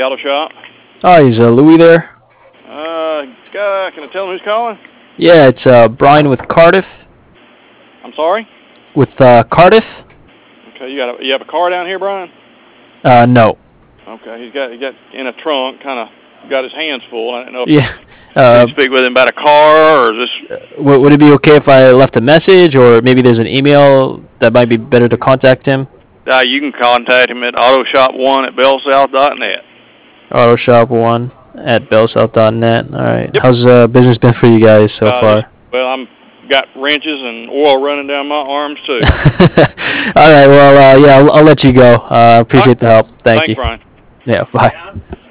Auto Shop. Oh, is Louis there? Can I tell him who's calling? Yeah, it's Brian with Cardiff. I'm sorry? With Cardiff? Okay, you have a car down here, Brian? No. Okay, he got in a trunk, kind of got his hands full. I don't know if Yeah. you speak with him about a car, or is this... Would it be okay if I left a message, or maybe there's an email that might be better to contact him? You can contact him at autoshop1@bellsouth.net. Autoshop1@bellsouth.net. All right. Yep. How's business been for you guys so far? I'm got wrenches and oil running down my arms too. All right. Well, yeah, I'll let you go. Appreciate the help. Thank you. Thanks, Brian. Yeah. Bye.